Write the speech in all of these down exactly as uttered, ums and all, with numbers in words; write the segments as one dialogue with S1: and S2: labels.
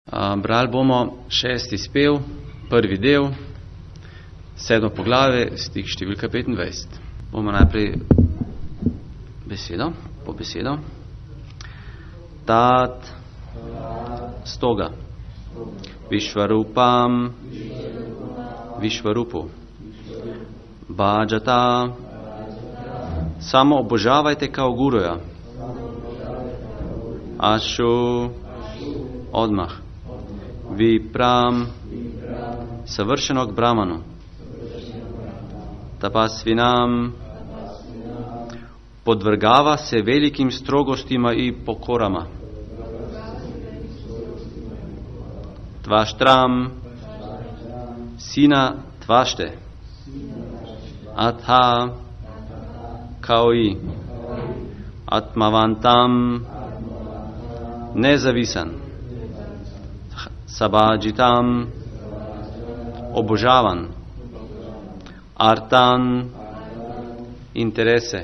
S1: Brali bomo šesti spev, prvi del, sedmo poglavje, stih številka petindvajset. Bomo najprej besedo, po besedo. Tat stoga, Višvarupam, Višvarupu, Bhajata, samo obožavajte kao guruja, Ašu, odmah, Vipram, savršenog Brahmanu, Tapasvinam, podvrgava se velikim strogostima i pokorama, Tvaštram, sina Tvašte, Atha, kao i, Atmavantam, nezavisan, Sabhajitam, obožavan, Artan, interese,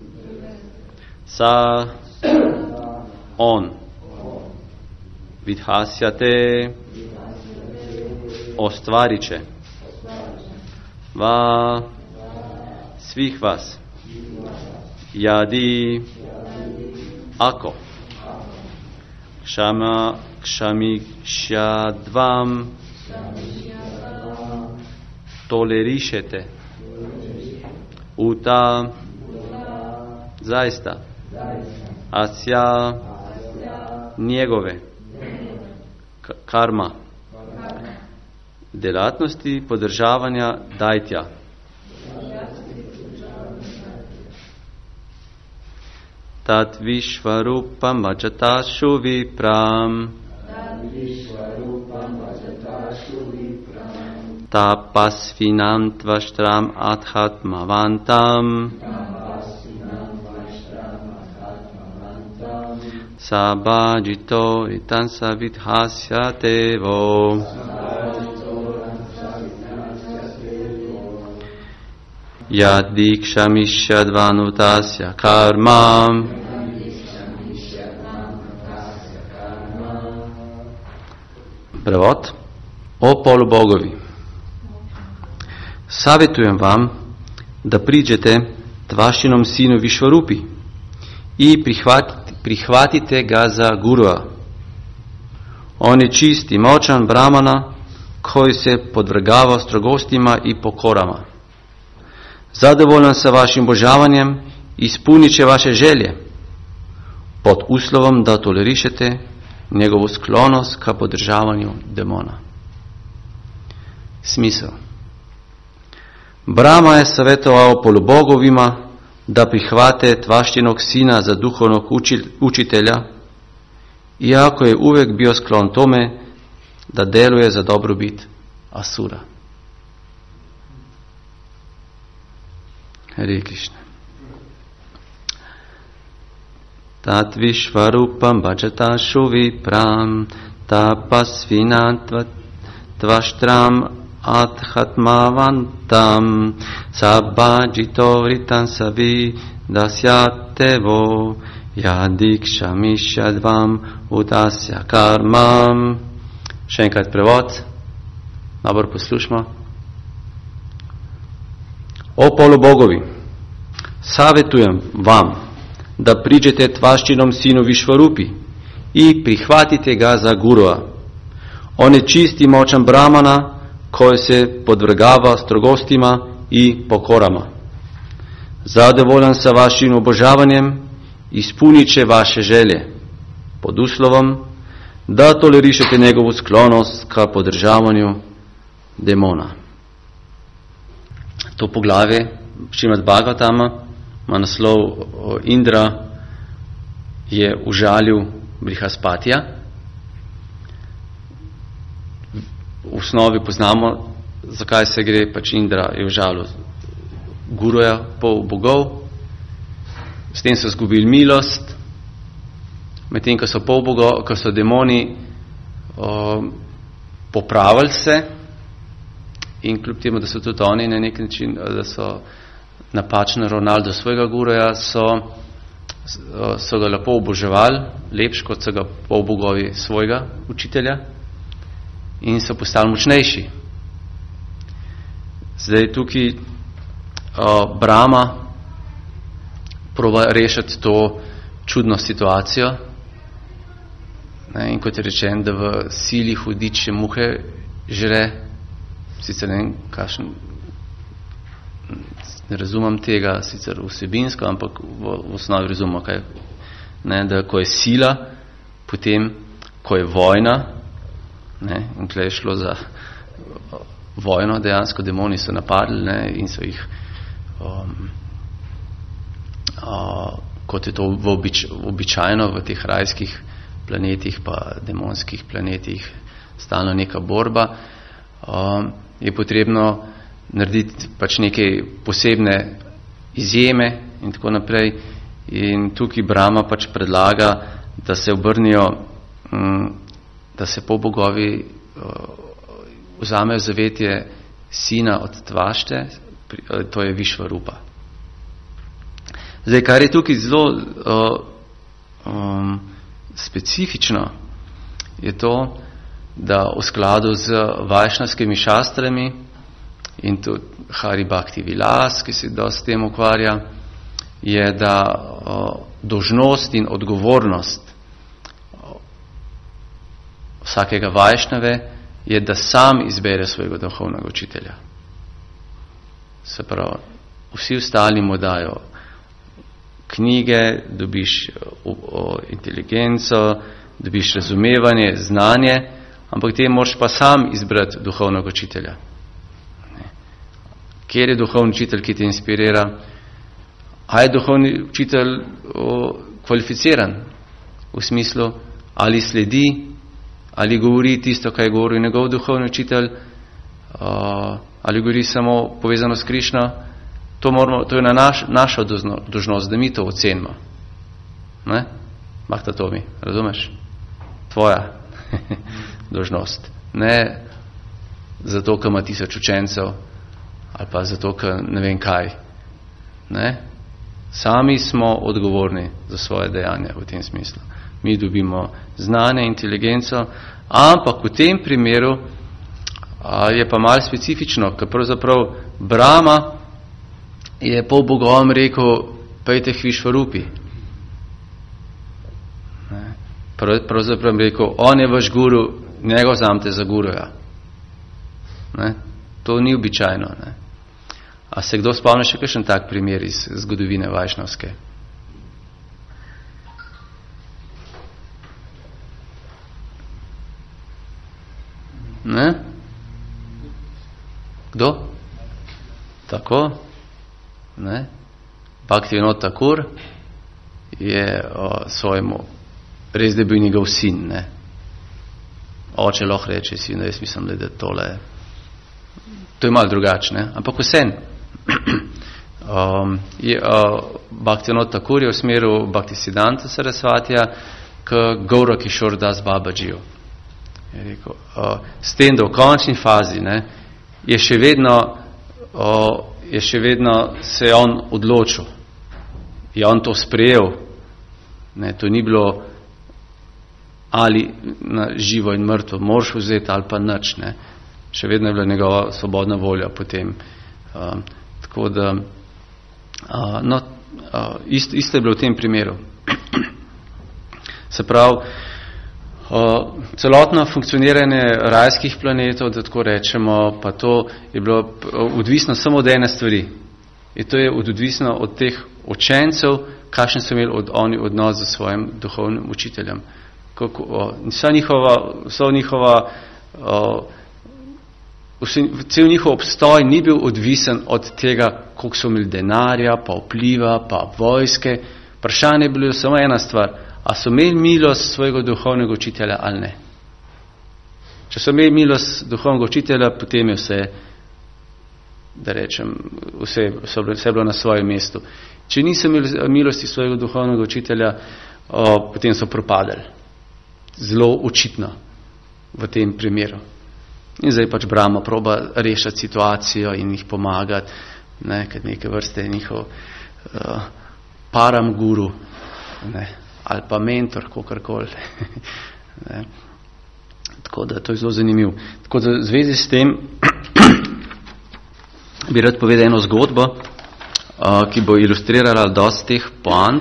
S1: Sa, on, Vidhasyate, ostvariće, Va, svih vas, Yadi, ako, Kshama, Kshamišyadvam, tolerišete, Uta, zaista, Asya, njegove, karma, delatnosti podržavanja dajtja. Tat Višvarupam Bhajatashu Vipram, Tapasvinam Tvaštram Adhatmavantam, Sabhajito Itansa Vidhasyatevo, Yadikshamishyadvanutasya karma. Prevod. O polubogovi, savjetujem vam da priđete Tvaštinom sinu Višvarupi i prihvatite, prihvatite ga za gurua. On je čist i moćan Brahmana koji se podvrgava strogostima i pokorama. Zadovoljan sa vašim obožavanjem, ispunit će vaše želje, pod uslovom da tolerišete njegovu sklonost ka podržavanju demona. Smisao. Brahma je savjetovao polubogovima da prihvate Tvaštinog sina za duhovnog učitelja, iako je uvijek bio sklon tome da deluje za dobrobit asura. Hare Krishna. Tat Višvarupam Bhajatashu Vipram, Tapasvinam Tvaštram Adhatmavantam, Sabhajito Ritansa Vidhasyatevo, Yadikshamishyadvam Udasya karmam. Še enkrat prevod. Dobro poslušamo. O polubogovi, savjetujem vam da priđete Tvaštinom sinu Višvarupi i prihvatite ga za gurua. On je čist i moćan Brahmana koji se podvrgava strogostima i pokorama. Zadovoljan sa vašim obožavanjem, ispunit će vaše želje, pod uslovom da tolerišete njegovu sklonost ka podržavanju demona. To poglavje Šrimad Bhagavatama ima naslov Indra je užalil Brihaspatija. V osnovi poznamo, zakaj se gre, pač Indra je užalil guruja pol bogov, s tem so izgubili milost, medtem ko so pol bogov, ko so demoni o, popravili se, in kljub temu, da so tudi oni na nek način, da so napačno ravnali do svojega guruja, so, so ga lepo oboževali, lepš kot so ga polbogovi svojega učitelja. in so postali močnejši. Zdaj tukaj uh, Brahma proba rešiti to čudno situacijo, ne, in kot je rečen, da v sili hudič muhe žre, sicer ne vem, kakšen, ne razumem tega sicer vsebinsko, ampak v, v osnovi razumem, kaj, ne, da ko je sila, potem, ko je vojna, ne, in tle je šlo za vojno, dejansko demoni so napadli, ne, in so jih um, uh, kot je to v obič, običajno v teh rajskih planetih pa demonskih planetih stalno neka borba, um, je potrebno narediti pač neke posebne izjeme in tako naprej. In tukaj Brahma pač predlaga, da se obrnijo, um, da se polbogovi uh, vzamejo zavetje sina od Tvašte, to je Višvarupa. Zdaj, kar je tukaj zelo uh, um, specifično, je to, da v skladu z vajšnavskimi šastrami in tudi Hari Bhakti Vilas, ki se dosti s tem ukvarja, je, da uh, dolžnost in odgovornost uh, vsakega vajšnave je, da sam izbere svojega duhovnega učitelja. Se pravi, vsi ostali mu dajo knjige, dobiš o, o inteligenco, dobiš razumevanje, znanje, ampak ti moraš pa sam izbrati duhovnega učitelja. Ne. Kjer je duhovni učitelj, ki te inspirira? A je duhovni učitelj o, kvalificiran v smislu, ali sledi, ali govori tisto, kaj govori njegov duhovni učitelj, uh, ali govori samo povezano s Krišno. To, moramo, to je na naš, naša dožnost, da mi to ocenimo. Ne? Mahta Tomi, razumeš? Tvoja dožnost. Ne zato, ker ima tisoč učencev, ali pa zato, ker ne vem kaj. Ne? Sami smo odgovorni za svoje dejanje v tem smislu. Mi dobimo znanje, inteligenco, ampak v tem primeru a, je pa malo specifično, ker pravzaprav Brahma je pol bogovom rekel, pejte k Višvarupi. Prav, pravzaprav rekel, on je vaš guru, njega vzamete za guruja. Ne? To ni običajno. Ne? A se kdo spomni še kakšen tak primer iz zgodovine vajšnavske? Ne? Kdo? Tako? Ne? Bhaktivinoda Thakur je o, svojemu, res da je bil njegov sin, ne? Oče lahko reče sin, da jaz mislim, da je tole, to je malo drugačne, ampak vsem. um, uh, Bhaktivinoda Thakur je usmeril Bhaktisiddhanta Sarasvatija k Gaura Kishore Das Babajiju. Je rekel, uh, s tem, da v končni fazi, ne, je še vedno uh, je še vedno se je on odločil. Je on to sprejel. Ne, to ni bilo ali na živo in mrtvo, moraš vzeti ali pa nič. Ne. Še vedno je bila njegova svobodna volja potem. Uh, tako da uh, no, uh, isto, isto je bilo v tem primeru. Se pravi, uh, celotno funkcioniranje rajskih planetov, da tako rečemo, pa to je bilo odvisno samo od ene stvari. In to je odvisno od teh učencev, kakšen so imeli od oni odnos z svojim duhovnim učiteljem. Kako, uh, vsa njihova, vsa njihova uh, vse, cel njihov obstoj ni bil odvisen od tega, koliko so imeli denarja, pa vpliva, pa vojske. Vprašanje je bilo samo ena stvar, a so imeli milost svojega duhovnega učitelja ali ne. Če so imeli milost duhovnega učitelja, potem je vse, da rečem, vse, vse bilo na svojem mestu. Če niso imeli milosti svojega duhovnega učitelja, o, potem so propadali. Zelo očitno v tem primeru. In zdaj pač Brahma proba rešiti situacijo in jih pomagati, ne, kad neke vrste je njihov uh, param guru, ne, ali pa mentor, kakorkoli. Tako da to je zelo zanimivo. Tako da v zvezi s tem bi rad povedal eno zgodbo, uh, ki bo ilustrirala dosti teh poant.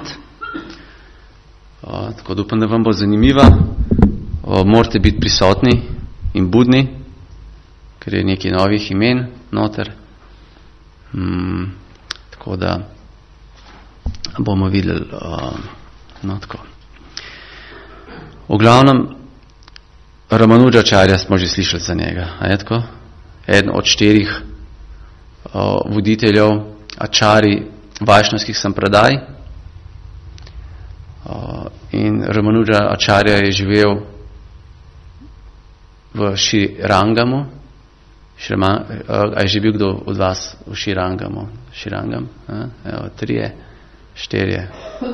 S1: Uh, tako da upam, da vam bo zanimiva. Uh, morate biti prisotni in budni, ker je nekaj novih imen noter. Mm, tako da bomo videli. Uh, no, tako. V glavnem, Ramanujačarja smo že slišali za njega. A je tako? Eden od štirih uh, voditeljev ačari vajšnavskih sampradaj. Uh, in Ramanujačarja je živel v Širangamu. Širma, uh, a je že bil kdo od vas v Širangamu? Širangam? Uh, evo, trije, štirje.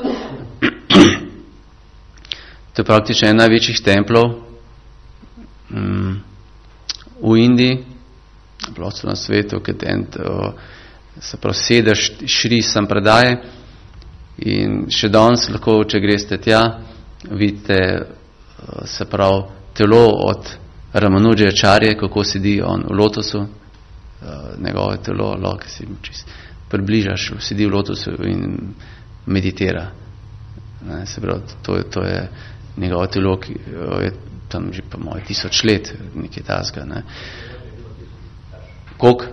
S1: To je praktično en največjih templov mm, v Indiji, prosto na svetu, ki se pravi sedež Šri Sampradaje, in še danes lahko, če greste tja, vidite se pravi telo od Ramanujačarje, kako sedi on v lotosu, njegove telo, lahko si približaš, sedi v lotosu in meditira. Ne, se pravi, to je, to je njegovo telo, ki je tam že pa moje tisoč let, nekaj tasga. Ne. Koliko?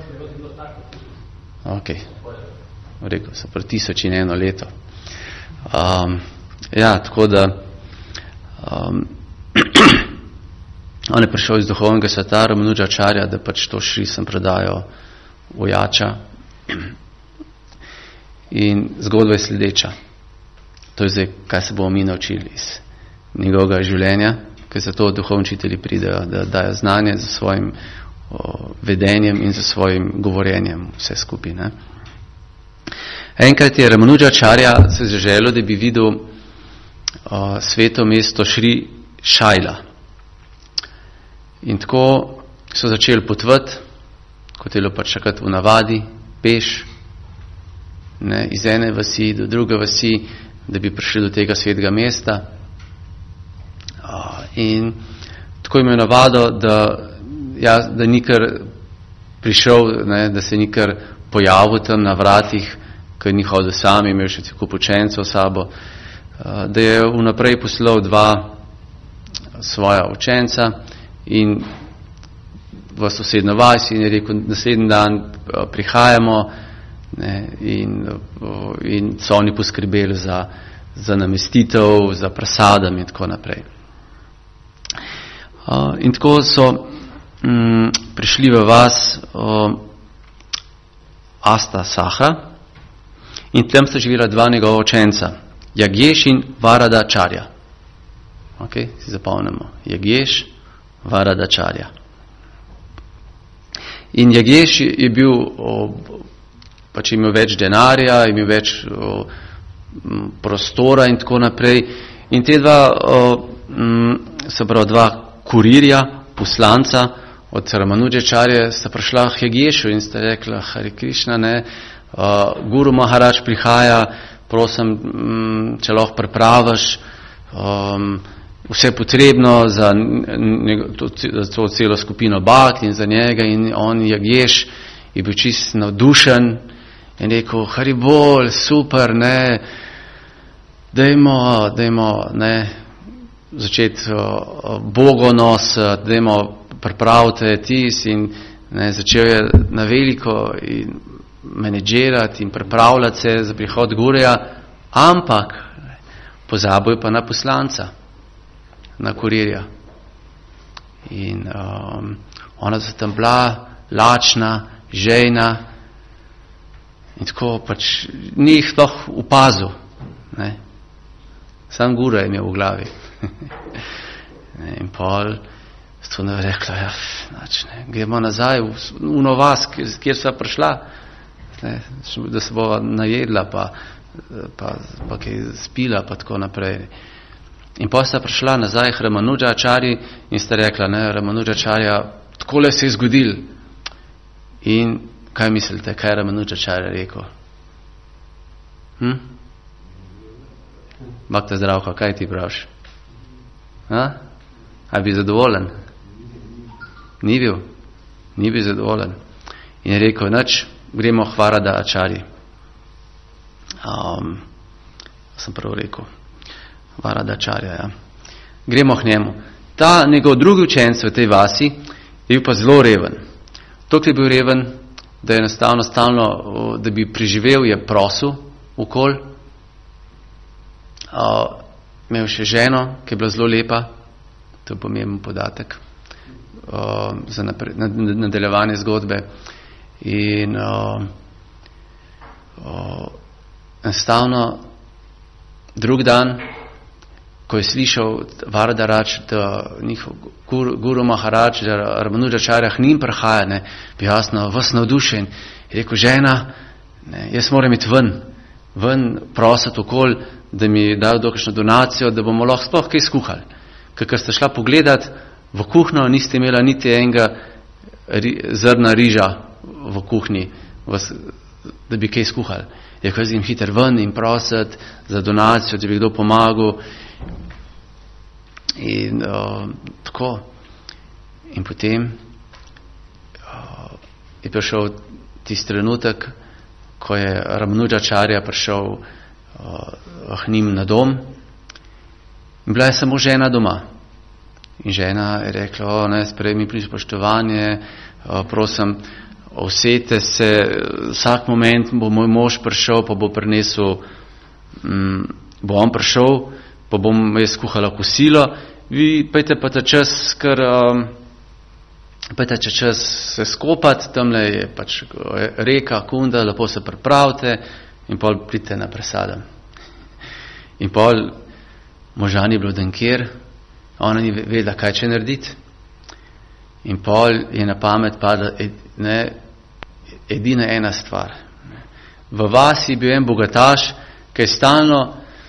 S1: Ok. Rekel so pri tisoč in eno leto. Um, ja, tako da um, on je prišel iz duhovnega sveta Ramanujačarja, da pač to Šri Sampradajo ojača. In zgodba je sledeča. To je zdaj, kaj se bomo mi naučili iz njegovega življenja, ker za to duhovni učitelji pridejo, da dajo znanje za svojim o, vedenjem in za svojim govorjenjem, vse skupaj. Ne? Enkrat je Ramanujačarja se zaželel, da bi videl o, sveto mesto Šri Šajla. In tako so začeli potovati, kot je bilo pač takrat v navadi, peš, ne, iz ene vasi do druge vasi, da bi prišli do tega svetega mesta. In tako imel navado, da, ja, da ni kar prišel, ne, da se ni kar pojavil tam na vratih, ker ni hodil sam, imel še celo učencev sabo, da je vnaprej poslal dva svoja učenca in v sosedno vas in je rekel, naslednji dan prihajamo, ne, in, in so oni poskrbeli za, za namestitev, za prasadam in tako naprej. Uh, in tako so um, prišli v vas uh, Asta Saha in tam sta živela dva njegova učenca, Jagješ in Varadačarja. Ok, si zapomnimo. Jagješ, Varadačarja. In Jagješ je bil, o, pač imel več denarja, imel več o, m, prostora in tako naprej. In te dva, o, m, se pravi dva kurirja, poslanca od Ramanujačarje, sta prišla k Jagješu in sta rekla, Hare Krišna, ne, uh, Guru Maharač prihaja, prosim, m, če lahko pripraviš um, vse potrebno za, njego, to, za to celo skupino bakt in za njega. In on, Jagješ, je bil čist navdušen in rekel, Haribol, super, ne, dajmo, dajmo, ne, začeti uh, bogonos, dajmo pripraviti tis in ne, začel je na veliko in menedžirati in pripravljati se za prihod Guruja, ampak pozabil pa na poslanca, na kurirja. In um, ona so tam bila lačna, žejna in tako pač ni jih sploh opazil. Ne. Sam Guru je imel v glavi. In pol so ne rekla, ja, znači, ne, gremo nazaj v, v Novas, kjer, kjer sva prišla, ne, da se bova najedla, pa, pa, pa kaj spila, pa tako naprej. In pa sta prišla nazaj k Ramanujačarji in sta rekla, ne, Ramanujačarja, takole se je zgodil. In kaj mislite, kaj je Ramanujačarja rekel? Hm? Bak te zdravka, kaj ti praviš? Ha? A je bil zadovoljen? Ni bil. Ni bil zadovoljen. In je rekel, nič, gremo Hvarada Acharji. Um, sem prav rekel. Hvarada Acharja, ja. Gremo k njemu. Ta njegov drugi učenec v tej vasi je bil pa zelo reven. Toliko je bil reven, da je enostavno stalno, da bi preživel, je prosil okol. Uh, imel še ženo, ki je bila zelo lepa, to je pomemben podatek uh, za napre, nadaljevanje zgodbe. In uh, uh, enostavno drug dan, ko je slišal Varadarač, da njihov guru, guru Maharaj, da Ramanujačarja k njim prihaja, ne, bi jasno vas navdušen. Je rekel, žena, ne, jaz moram iti ven, ven prositi okol, da mi dajo dokajšno donacijo, da bomo lahko sploh kaj skuhali. Ker ker ste šla pogledat v kuhno, niste imela niti enega ri, zrna riža v kuhni, vas, da bi kaj skuhali. Je rekel, jaz jim hiter ven in prositi za donacijo, da bi kdo pomagal. In uh, tako. In potem uh, je prišel tisti trenutek, ko je Ramanujačarja prišel uh, k njim na dom. In bila je samo žena doma. In žena je rekla, o, ne, sprejmi spoštovanje, uh, prosim, usete se, vsak moment bo moj mož prišel, pa bo prinesel, um, bo on prišel, pa bom jaz skuhala kosilo, vi pejte pa ta čas, ker um, pejte če čas se skopati, tamle je pač reka, kunda, lepo se pripravite in pol pridite na presadem. In pol moža ni bilo dankjer, ona ni vedela, kaj če narediti. In pol je na pamet padla ne, edina ena stvar. V vasi je bil en bogataš, ki je stalno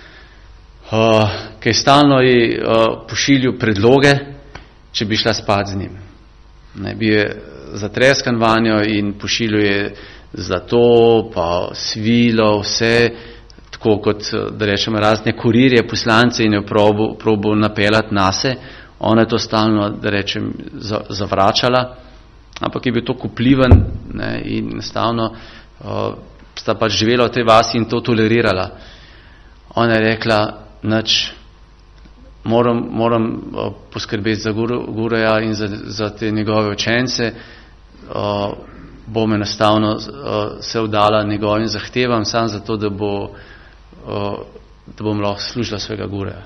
S1: Uh, ki je stalno ji uh, pošiljal predloge, če bi šla spat z njim. Ne, bi je zatreskan vanjo in pošiljal je zlato, pa svilo, vse, tako kot, da rečem, razne kurirje, poslance in je probil, probil napeljati nase. Ona je to stalno, da rečem, zavračala, ampak je bil to kupljiven, ne, in enostavno uh, sta pač živela v tej vasi in to tolerirala. Ona je rekla, nič, moram, moram uh, poskrbeti za guru, guruja in za, za te njegove učence, uh, bom enostavno uh, se vdala njegovim zahtevam, sam zato, da, bo, uh, da bom lahko služila svojega guruja.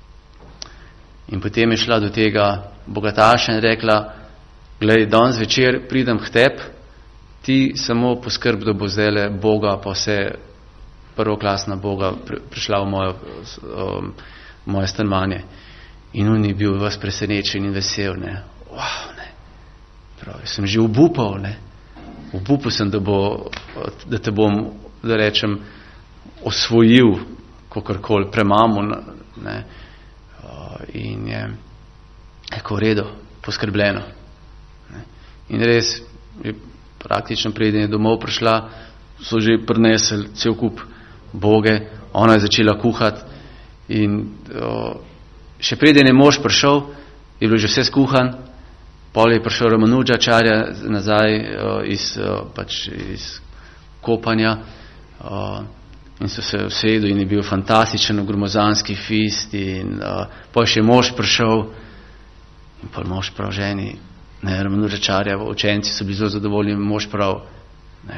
S1: In potem je šla do tega bogataša in rekla, glej, danes večer pridem k tebi, ti samo poskrb, da bo zdajle Boga pa vse prvoklasna Boga prišla v mojo, um, moje stanovanje. In on je bil vas presenečen in vesel, ne. Wow, ne. Prav, sem že obupal, ne. Obupal sem, da, bo, da te bom, da rečem, osvojil, kakorkoli, premamil, ne. Uh, in je tako redo, poskrbljeno. Ne. In res, je praktično preden je domov prišla, so že prinesli cel kup boge, ona je začela kuhati in o, še preden je mož prišel, je bilo že vse skuhan, pol je prišel Ramanujačarja nazaj o, iz, o, pač iz kopanja o, in so se usedli in je bil fantastičen gromozanski fist in o, pol še mož prišel in pol mož prav ženi, ne, Ramanujačarja, učenci so bili zelo zadovoljni, mož prav, ne,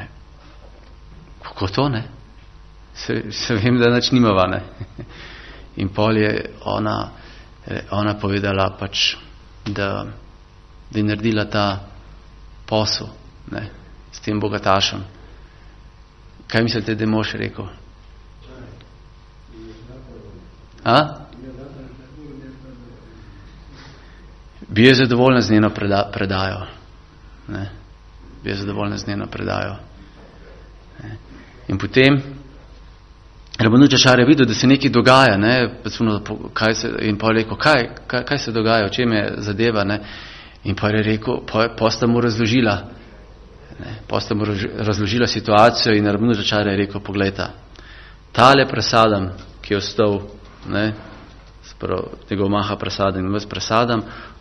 S1: kako to, ne? Se, se vem, da nič nimava, ne. In pol je ona, ona povedala pač, da, da je naredila ta posel, ne, s tem bogatašem. Kaj mislite, da je mož rekel? A? Bi je zadovoljna z njeno preda, predajo. Ne. Bi je zadovoljna z njeno predajo. Ne. In potem Ramanujačarja je videl, da se nekaj dogaja, ne, kaj se, in pa je rekel, kaj, kaj, kaj se dogaja, o čem je zadeva, ne, in pa je rekel, pa sta mu razložila, ne, pa sta mu razložila situacijo in Ramanujačarja je rekel, poglejta, tale presadam, ki je ostal, ne, sprav, njegov maha presadam in vas presadam,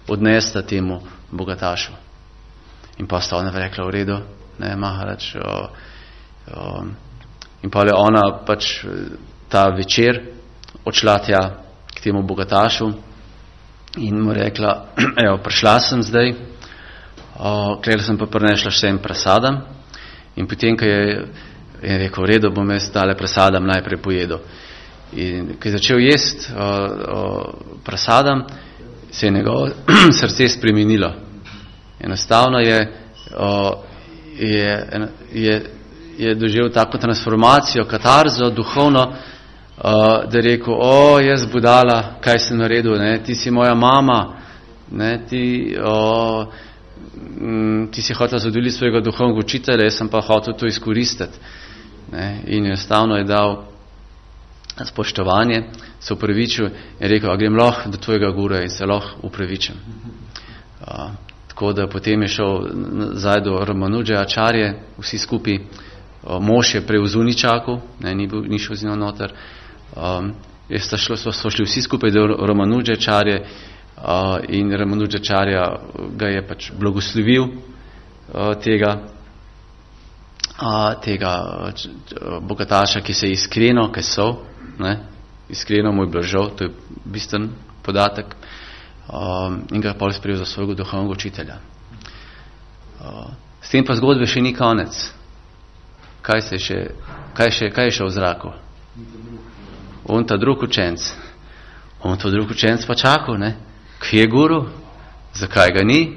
S1: odnesla temu bogatašu. In pa sta ona rekla, v redu, ne, Maharač. O, o, in pa je ona pač ta večer odšla tja k temu bogatašu in mu rekla, evo, prišla sem zdaj, kler sem pa prinešla še en prasadam in potem, ko je, je rekel, v redu, bom jaz tale prasadam najprej pojedel. In ko je začel jest o, o, prasadam, se je njegovo srce spremenilo. Enostavno je, o, je, je, je doživel tako transformacijo, katarzo, duhovno, o, da je rekel, o, jaz budala, kaj sem naredil, ne? Ti si moja mama, ne? Ti, o, m, ti si hotel zadovoljiti svojega duhovnega učitelja, jaz sem pa hotel to izkoristiti. Ne? In enostavno je dal spoštovanje, se upravičil in rekel, a grem lahko do tvojega gura in se lahko upravičim. A, tako da potem je šel nazaj do Ramanuja Acharje, vsi skupaj, a, mož je prej v zunaj čakal, ne, ni, bil, ni šel z njo noter, a, sta šlo, so, so šli vsi skupaj do Ramanuja Acharje a, in Ramanuja Acharja ga je pač blagoslovil a, tega a, tega a, bogataša, ki se je iskreno, ki so, ne, iskreno mu je bilo žal, to je bistven podatek, um, in ga je pol sprejel za svojega duhovnega učitelja. Uh, s tem pa zgodbe še ni konec. Kaj se še, kaj še, kaj je še v zraku? On ta drug učenc. On ta drug učenc pa čakal, ne? Kje je guru? Zakaj ga ni?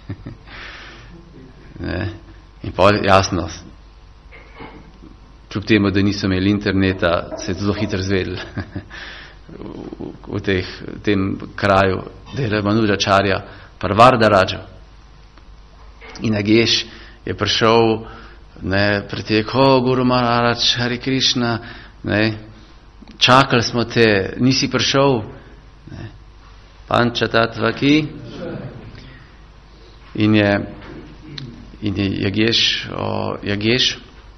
S1: Ne? In pa jasno, kljub temu, da niso imeli interneta, se je zelo hitro zvedeli v, v teh, tem kraju, da je Ramanuja Acharya Parvarda Raja. In Nageš je prišel, ne, pretek, o, Guru Maharaj, Hare Krishna, ne, čakali smo te, nisi prišel, ne, Panča Tattva Ki. In je, in je Jageš, o, Jageš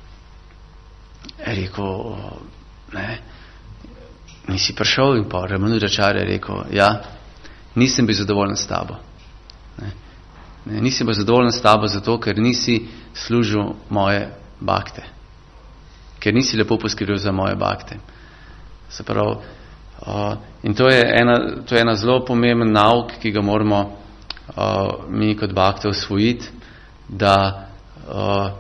S1: je rekel, ne, nisi prišel, in pa Ramanuja Acharya je rekel, ja, nisem bil zadovoljen s tabo. Ne, ne, nisem bil zadovoljen s tabo zato, ker nisi služil moje bakte. Ker nisi lepo poskrbel za moje bakte. Se pravi, uh, in to je ena, to je ena zelo pomemben nauk, ki ga moramo uh, mi kot bakte usvojiti, da uh,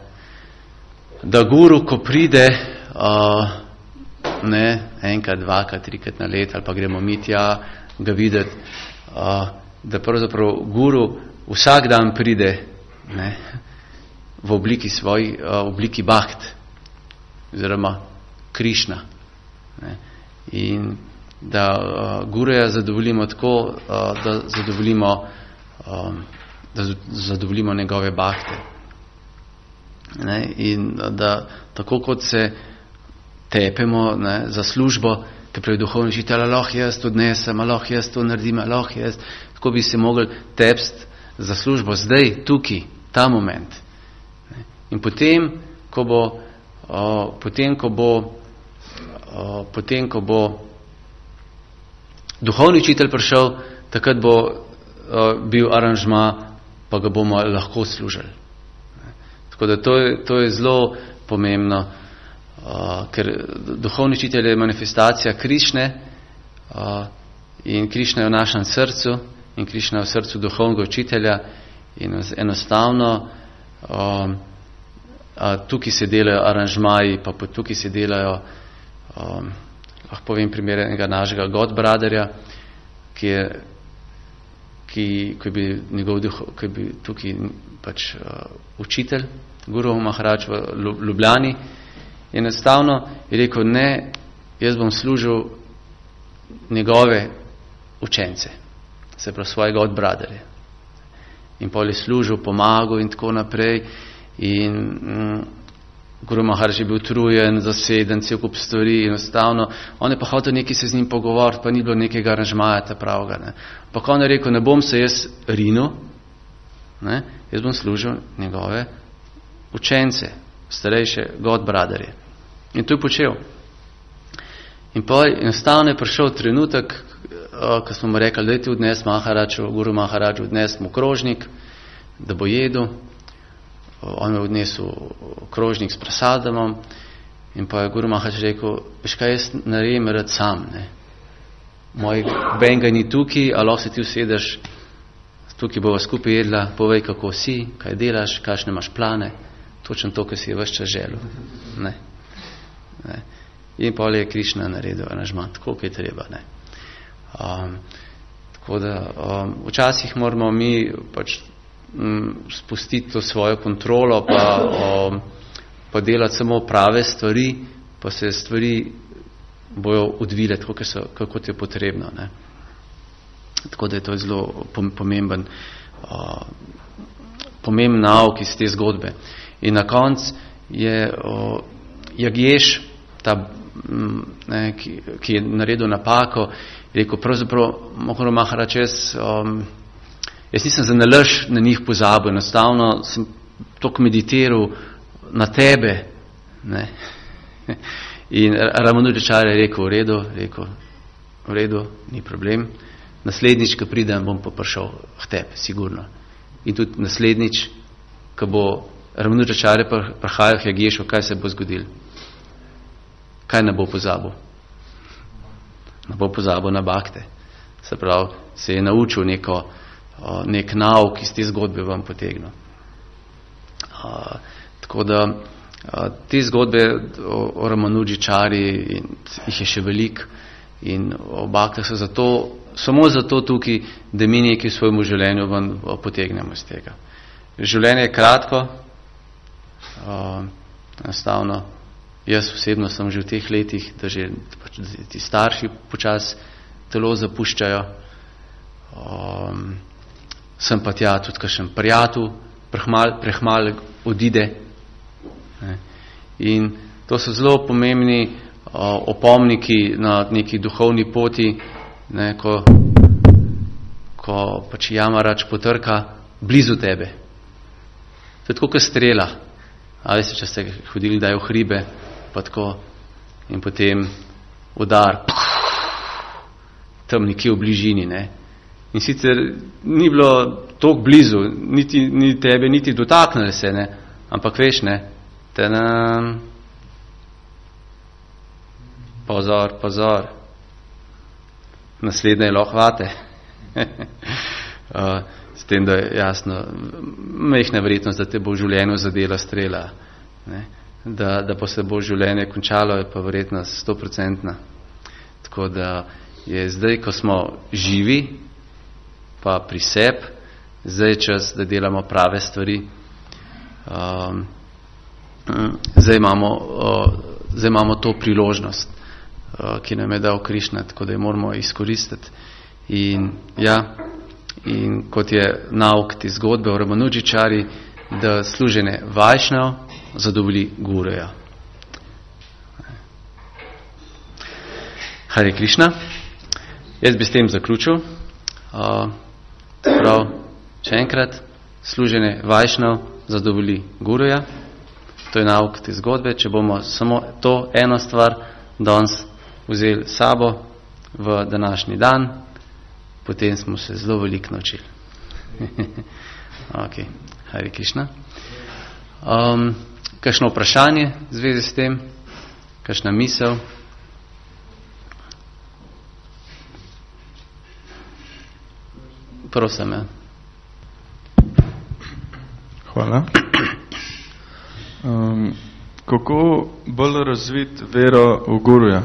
S1: da guru, ko pride uh, ne, enkrat, dvakrat, trikrat na let ali pa gremo mi tja ga videti, uh, da pravzaprav guru vsak dan pride, ne, v obliki svoj, uh, v obliki bhakt oziroma Krišna, ne, in da uh, guruja zadovoljimo tako, uh, da zadovoljimo um, da zadovoljimo njegove bhakte. Ne, in da tako kot se tepemo, ne, za službo, ki pravi duhovni učitelj, lahko jaz to odnesem, lahko jaz to naredim, lahko jaz, tako bi se mogli tepsti za službo zdaj, tukaj, ta moment. Ne. In potem, ko bo o, potem, ko bo o, potem, ko bo duhovni učitelj prišel, takrat bo o, bil aranžma, pa ga bomo lahko služili. Tako da to je, to je zelo pomembno, uh, ker duhovni učitelj je manifestacija Krišne uh, in Krišna je v našem srcu in Krišna je v srcu duhovnega učitelja in enostavno um, uh, tukaj se delajo aranžmaji, pa tukaj se delajo, um, lahko povem primer enega našega God Brotherja, ki je ki, ki bi njegov duh, ki bi tukaj pač uh, učitelj, Guru Maharaj v Ljubljani, je enostavno je rekel, ne, jaz bom služil njegove učence, se pravi svoje God Brotherje. In pol je služil, pomagal in tako naprej. In mm, Guru Maharaj je bil utrujen, zaseden, cel kup stvari, enostavno. On je pa hotel nekaj se z njim pogovoriti, pa ni bilo nekega aranžmaja ta pravega. Ne. Pa on je rekel, ne bom se jaz rinil, ne, jaz bom služil njegove učence, starejše God Brotherje. In to je počel. In pa enostavno je prišel trenutek, ko smo mu rekli, daj ti odnes Maharač, Guru Maharač, odnes mu krožnik, da bo jedel. On je odnesel krožnik s prasadamom in pa je Guru Maharač rekel, veš kaj, jaz naredim rad sam, ne. Moj benga ni tukaj, a lahko se ti usedeš, tukaj bova skupaj jedla, povej, kako si, kaj delaš, kakšne imaš plane, točno to, kar si je ves čas želel. Ne. Ne. In pa je Krišna naredil aranžman, tako, kaj je treba. Ne. Um, tako da um, včasih moramo mi pač um, spustiti to svojo kontrolo pa, um, pa delati samo prave stvari, pa se stvari bojo odvile tako, kako je potrebno. Ne. Tako da je to zelo pomemben uh, pomemben nauk iz te zgodbe. In na koncu je uh, Jagjesh, ta, ne, ki, ki je naredil napako, je rekel, pravzaprav, Guru Maharač, jaz, um, jaz nisem za nalaž na njih pozabil, enostavno sem toliko meditiral na tebe. Ne. In Ramanujačarya je rekel, v redu, rekel, v redu, ni problem. Naslednjič, ko pridem, bom pa prišel k tebi, sigurno. In tudi naslednjič, ko bo Ramanujačarya prihajal k Jagjeshu, kaj se bo zgodil? Kaj ne bo pozabil? Ne bo pozabil na bakte. Se pravi, se je naučil neko, nek nauk iz te zgodbe vam potegnil. Tako da te zgodbe o Ramanujačaryi, jih je še veliko, in o baktah so zato, samo zato tukaj, da mi nekaj v svojemu življenju ven potegnemo iz tega. Življenje je kratko, enostavno, jaz osebno sem že v teh letih, da že pač, da ti starši počas telo zapuščajo, um, sem pa tja tudi kakšen prijatelj, prehmal, prehmal odide. Ne. In to so zelo pomembni uh, opomniki na neki duhovni poti, ne, ko, ko pač Jamarač potrka blizu tebe. To je tako, kot strela. Ali se, če ste hodili kdaj v hribe, pa tako, in potem udar tam nekje v bližini, ne. In sicer ni bilo toliko blizu, niti, ni tebe, niti dotaknili se, ne, ampak veš, ne, tenam, pozor, pozor, naslednje je lahko vate. uh, s tem, da je jasno, majhna verjetnost, da te bo v življenju zadela strela, ne. Da, da pa se bo življenje končalo, je pa verjetnost stoprocentna. Tako da je zdaj, ko smo živi, pa pri sebi, zdaj je čas, da delamo prave stvari. Um, zdaj, imamo, uh, zdaj imamo to priložnost, uh, ki nam je dal Krišna, tako da jo moramo izkoristiti. In, ja, in kot je nauk te zgodbe o Ramanujačaryi, da služenje Vajšnav zadovolji Guruja. Hare Krišna. Jaz bi s tem zaključil. Uh, prav, še enkrat, služenje Vajšnav zadovolji Guruja. To je nauk te zgodbe. Če bomo samo to eno stvar danes vzeli sabo v današnji dan, potem smo se zelo veliko naučili. Ok, Hare Krišna. Um, kakšno vprašanje v zvezi s tem? Kakšna misel? Prosim, ja.
S2: Hvala. Um, kako bolj razviti vero v Guruja?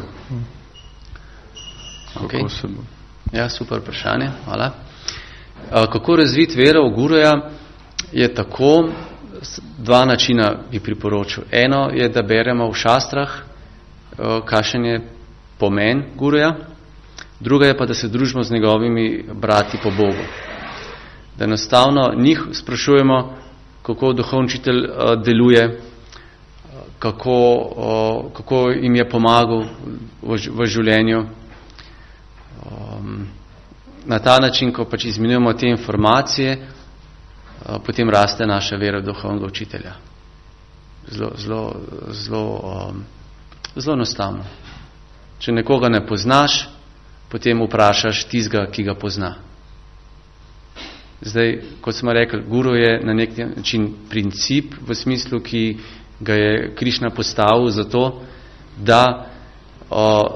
S1: Okay. Se... Ja, super vprašanje. Hvala. Uh, kako razviti vero v Guruja? Je tako, dva načina bi priporočil. Eno je, da beremo v šastrah, uh, kakšen je pomen Guruja. Druga je pa, da se družimo z njegovimi brati po Bogu. Da enostavno njih sprašujemo, kako duhovni učitelj uh, deluje, kako, uh, kako jim je pomagal v, v življenju. Um, na ta način, ko pač izmenjujemo te informacije, uh, potem raste naša vera v duhovnega učitelja. Zelo, zelo, zelo, um, zelo enostavno. Če nekoga ne poznaš, potem vprašaš tistega, ki ga pozna. Zdaj, kot smo rekli, guru je na nek način princip v smislu, ki ga je Krišna postavil zato, da, o,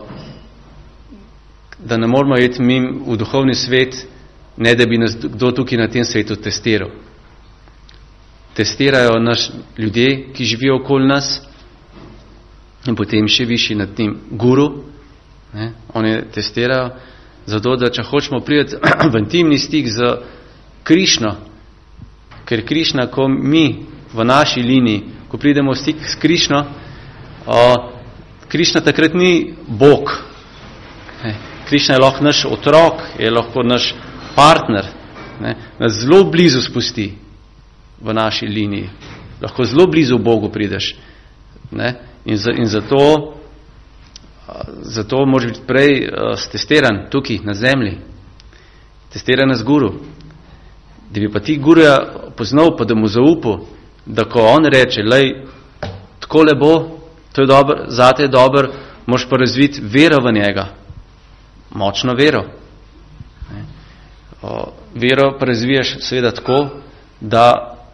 S1: da ne moramo iti mim v duhovni svet, ne da bi nas kdo tukaj na tem svetu testiral. Testirajo naš ljudje, ki živijo okoli nas, in potem še višji nad njim guru, ne, oni testirajo, zato da če hočemo priti v intimni stik z Krišno, ker Krišna, ko mi v naši liniji, ko pridemo v stik s Krišno, o, Krišna takrat ni Bog. Ne, Krišna je lahko naš otrok, je lahko naš partner, ne, nas zelo blizu spusti v naši liniji. Lahko zelo blizu Bogu prideš. Ne, in, za, in zato zato moraš biti prej uh, testiran tukaj na zemlji. Testiran z guru. Da bi pa ti guruja poznal, pa da mu zaupal, da ko on reče, lej, takole bo, to je dober, zate je dober, moraš pa razviti vero v njega. Močno vero. Ne. O, vero pa razviješ seveda tako, da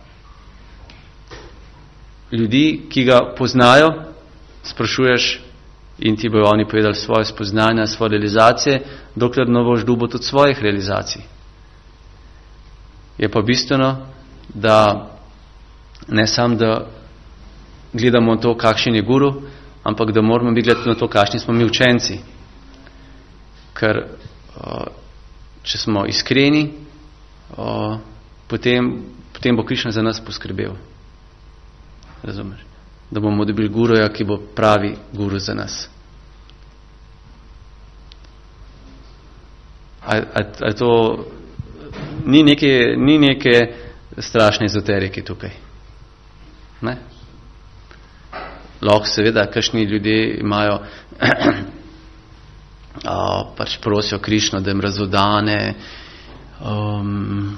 S1: ljudi, ki ga poznajo, sprašuješ in ti bojo oni povedali svoje spoznanja, svoje realizacije, dokler ne boš dobil tudi svojih realizacij. Je pa bistveno, da ne samo, da gledamo to, kakšen je guru, ampak da moramo bi gledati na to, kakšni smo mi učenci. Ker če smo iskreni, potem, potem bo Krišna za nas poskrbel. Razumeš? Da bomo dobili guruja, ki bo pravi guru za nas. A, a, a to ni neke, ni neke strašne ezoterike tukaj? Ne? Lahko seveda, kakšni ljudje imajo a, pač prosijo Krišno, da jim razodane um,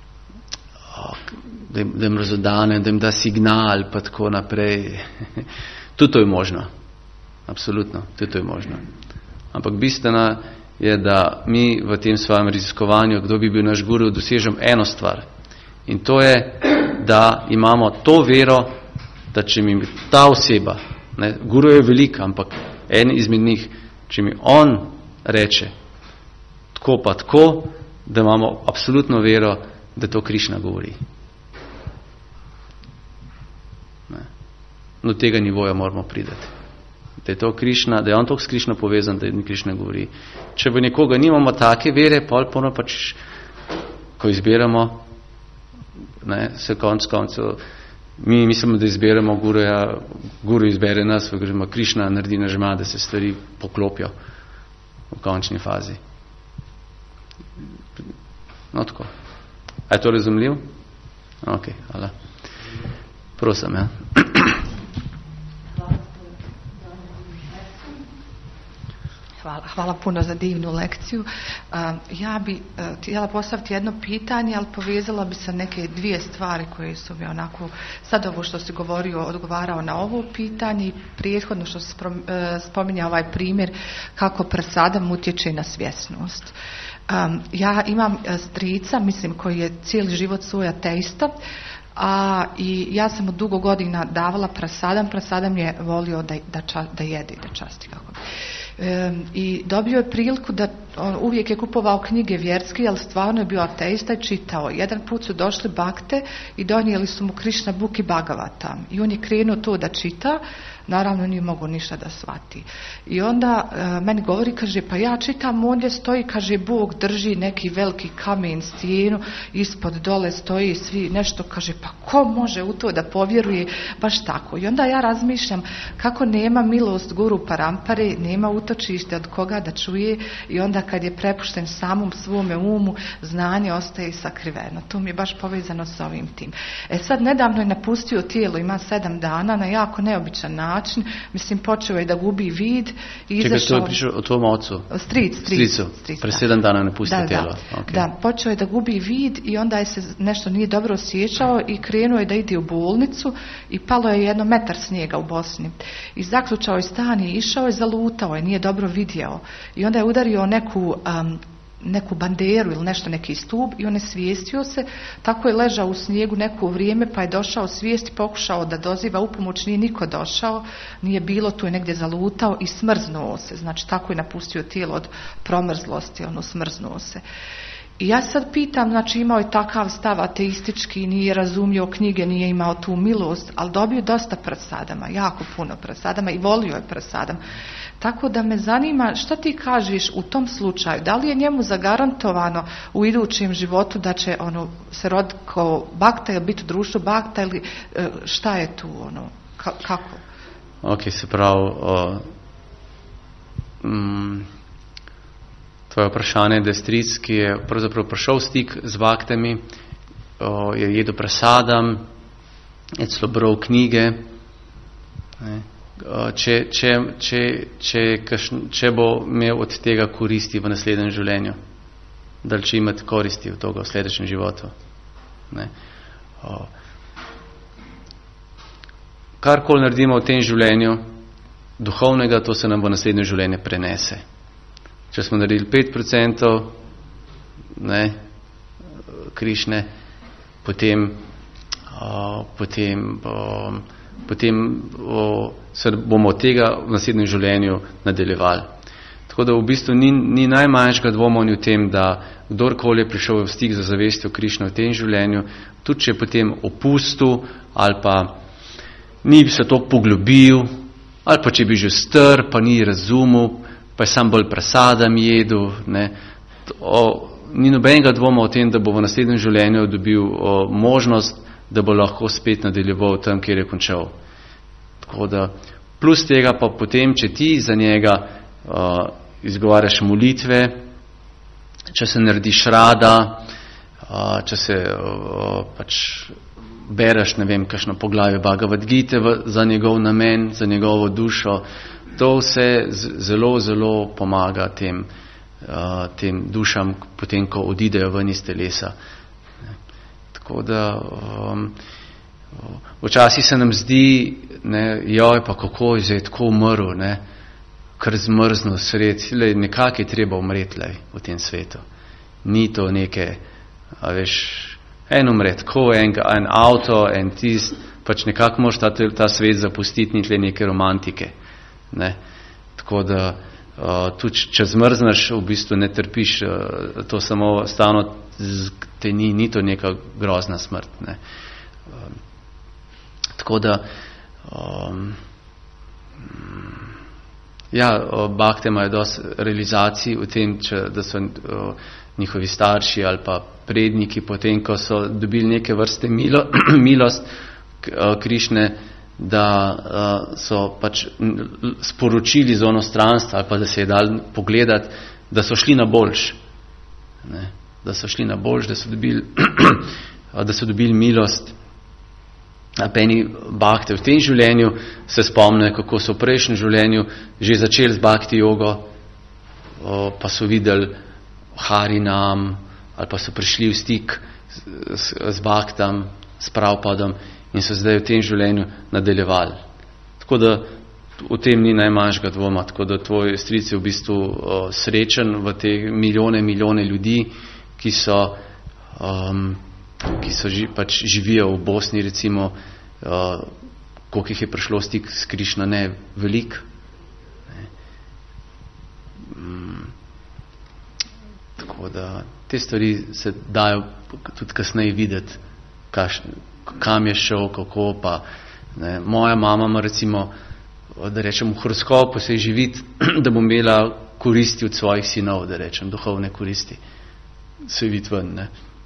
S1: da jim, da jim razodane, da jim da signal, pa tako naprej. Tudi to je možno. Absolutno, tudi to je možno. Ampak bistvena je, da mi v tem svojem raziskovanju, kdo bi bil naš guru, dosežem eno stvar. In to je, da imamo to vero, da če mi ta oseba, ne, guru je velika, ampak en izmed njih, če mi on reče tako pa tako, da imamo absolutno vero, da to Krišna govori. Ne. No, tega nivoja moramo pridati. Da je to Krišna, da je on toliko s Krišno povezan, da ni Krišna govori. Če v nekoga nimamo take vere, pol pono pač, ko izberamo, ne, se konc koncev, mi mislimo, da izberemo guruja, guru izbere nas, oziroma Krišna naredi nažma, da se stvari poklopijo v končni fazi. No, tako. A je to razumljiv? Ok, hvala. Prosim, ja.
S3: Hvala, hvala puno za divnu lekciju. Uh, ja bi uh, htjela postaviti jedno pitanje, ali povezala bi se neke dvije stvari koje su mi onako, sad ovo što si govorio, odgovarao na ovo pitanje i prethodno što se uh, spominja ovaj primjer kako prasadam utječe na svjesnost. Um, ja imam strica, mislim, koji je cijeli život svoj ateista, a i ja sam mu dugo godina davala prasadam, prasadam je volio da, da, ča, da jede i da časti kako bi. E, i dobio je priliku da on uvijek je kupovao knjige vjerske, ali stvarno je bio ateista i čitao. Jedan put su došli bakte i donijeli su mu Krišna Buk i Bhagavatam i on je krenuo to da čita, naravno nije mogo ništa da shvati. I onda e, meni govori, kaže, pa ja čitam, ondje stoji, kaže, Bog drži neki veliki kamen, stijenu, ispod dole stoji svi nešto, kaže, pa ko može u to da povjeruje baš tako. I onda ja razmišljam kako nema milost guru parampare, nema utočište od koga da čuje i onda kad je prepušten samom svome umu, znanje ostaje sakriveno. To mi je baš povezano s ovim tim. E sad, nedavno je napustio tijelo, ima sedam dana, na jako neobičan način. način. Mislim, počeo je da gubi vid i
S1: Čekaj,
S3: izašao...
S1: to je prišao o tvom ocu?
S3: Stric, stric.
S1: Stricu,
S3: stric,
S1: pre
S3: da.
S1: sedam dana napusti
S3: da,
S1: tijelo.
S3: Da,
S1: okay.
S3: da, počeo je da gubi vid i onda je se nešto nije dobro osjećao i krenuo je da ide u bolnicu i palo je jedno metar snijega u Bosni. I zaključao je stan i išao je, zalutao je, nije dobro vidio. I onda je udario neku... Um, neku banderu ili nešto, neki stup i on je svijestio se, tako je ležao u snijegu neko vrijeme pa je došao svijest i pokušao da doziva upomoć, nije niko došao, nije bilo, tu je negdje zalutao i smrznuo se, znači tako je napustio tijelo od promrzlosti, ono smrznuo se. I ja sad pitam, znači imao je takav stav ateistički, nije razumio knjige, nije imao tu milost, ali dobio dosta prasadama, jako puno prasadama i volio je prasadam. Tako da me zanima šta ti kažeš u tom slučaju, da li je njemu zagarantovano u idućem životu da će ono se roditi kao bakta ili biti u društvu bakta ili šta je tu ono, ka, kako?
S1: Ok, se pravi, uh, mm, tvoje vprašanje, da je stric, ki je pravzaprav prišel v stik z baktami, uh, je jedel prasadam, je celo bral knjige, ne. Če, če, če, če, kašn, če bo imel od tega koristi v naslednjem življenju, da će imati koristi od toga v sljedećem životu. Ne. O, karkoli naredimo v tem življenju, duhovnega, to se nam v naslednje življenje prenese. Če smo naredili pet procentov ne, Krišne, potem, o, potem o, potem o, se bomo od tega v naslednjem življenju nadaljevali. Tako da v bistvu ni, ni najmanjšega dvoma v tem, da kdorkoli je prišel v stik za zavestjo Krišne v tem življenju, tudi če je potem opustil ali pa ni se to poglobil, ali pa če bi že str, pa ni razumel, pa je sam bolj prasadam jedel, ne, o, ni nobenega dvoma o tem, da bo v naslednjem življenju dobil o, možnost, da bo lahko spet nadaljeval tam, kjer je končal. Tako da, plus tega pa potem, če ti za njega uh, izgovarjaš molitve, če se narediš rada, uh, če se uh, pač bereš, ne vem, kakšno poglavje Bhagavad Gite za njegov namen, za njegovo dušo, to vse z, zelo, zelo pomaga tem, uh, tem dušam, potem, ko odidejo ven iz telesa. Tako da um, včasih se nam zdi, ne, joj, pa kako je zdaj tako umrl, ne, kar zmrzno sred, le, nekako je treba umreti le v tem svetu. Ni to neke, a veš, en umret, ko en, en avto, en tist, pač nekako moraš ta, ta svet zapustiti, ni tle neke romantike. Ne. Tako da uh, tudi če zmrzneš, v bistvu ne trpiš, uh, to samo stano te ni, ni to neka grozna smrt. Ne. Um, tako da um, ja, bakte imajo dosti realizacij v tem, če, da so uh, njihovi starši ali pa predniki potem, ko so dobili neke vrste milo, milost uh, Krišne, da uh, so pač sporočili z ono stranstvo ali pa da se je dal pogledati, da so šli na boljš. Ne. Da so šli na boljš, da so dobili, da so dobili milost. Peni bakte v tem življenju se spomne, kako so v prejšnjem življenju že začeli z bakti jogo, o, pa so videli Harinam, ali pa so prišli v stik z, z, z baktam, s Prabhupadom in so zdaj v tem življenju nadaljevali. Tako da v tem ni najmanjšega dvoma, tako da tvoj stric je v bistvu o, srečen v te milijone, milijone ljudi, ki so um, ki so ži, pač živijo v Bosni, recimo, uh, koliko jih je prišlo v stik s Krišno, ne, velik. Ne. Mm. Tako da te stvari se dajo tudi kasneje videti, kaš, kam je šel, kako pa. Ne. Moja mama ima recimo, da rečem, v horoskopu se je živiti, da bo imela koristi od svojih sinov, da rečem, duhovne koristi. Se je videti ven, ne.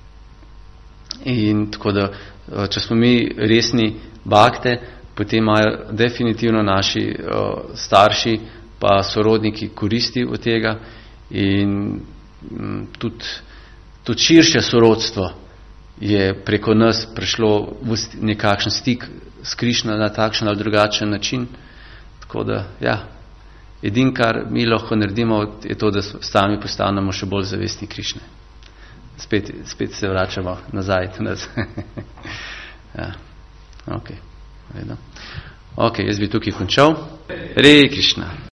S1: In tako da, če smo mi resni bakte, potem imajo definitivno naši uh, starši pa sorodniki koristi od tega in um, tudi, tudi širše sorodstvo je preko nas prišlo v nekakšen stik s Krišno na takšen ali drugačen način Tako da, ja, edin, kar mi lahko naredimo, je to, da sami postanemo še bolj zavestni Krišne. Spet, spet se vračamo nazaj. Ja, ok. Ok, jaz bi tukaj končal. Hare Krišna.